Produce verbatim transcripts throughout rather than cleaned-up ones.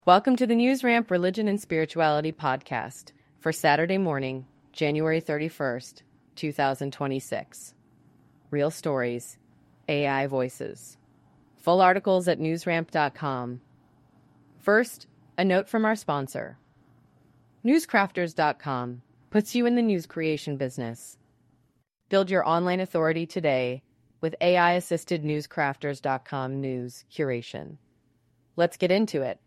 Welcome to the NewsRamp Religion and Spirituality podcast for Saturday morning, January thirty-first, twenty twenty-six. Real stories, A I voices. Full articles at newsramp dot com. First, a note from our sponsor. newscrafters dot com puts you in the news creation business. Build your online authority today with A I-assisted newscrafters dot com news curation. Let's get into it.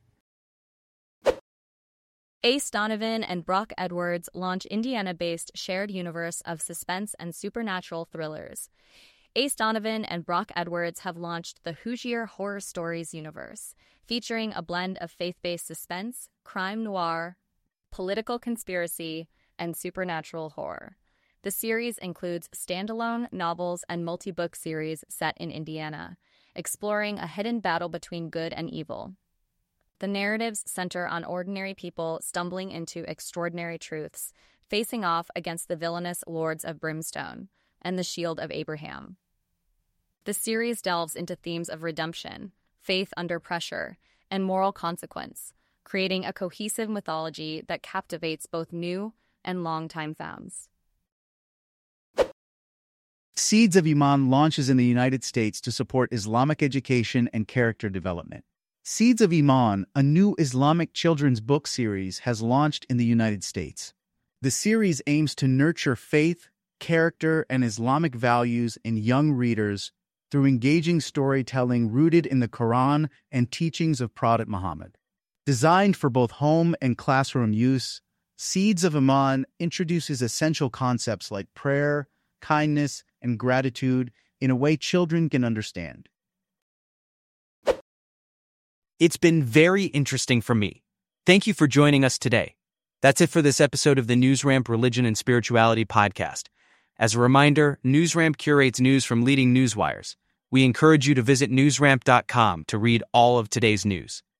Ace Donovan and Brock Edwards launch Indiana-based shared universe of suspense and supernatural thrillers. Ace Donovan and Brock Edwards have launched the Hoosier Horror Stories universe, featuring a blend of faith-based suspense, crime noir, political conspiracy, and supernatural horror. The series includes standalone novels and multi-book series set in Indiana, exploring a hidden battle between good and evil. The narratives center on ordinary people stumbling into extraordinary truths, facing off against the villainous Lords of Brimstone and the Shield of Abraham. The series delves into themes of redemption, faith under pressure, and moral consequence, creating a cohesive mythology that captivates both new and longtime fans. Seeds of Iman launches in the United States to support Islamic education and character development. Seeds of Iman, a new Islamic children's book series, has launched in the United States. The series aims to nurture faith, character, and Islamic values in young readers through engaging storytelling rooted in the Quran and teachings of Prophet Muhammad. Designed for both home and classroom use, Seeds of Iman introduces essential concepts like prayer, kindness, and gratitude in a way children can understand. It's been very interesting for me. Thank you for joining us today. That's it for this episode of the NewsRamp Religion and Spirituality podcast. As a reminder, NewsRamp curates news from leading newswires. We encourage you to visit newsramp dot com to read all of today's news.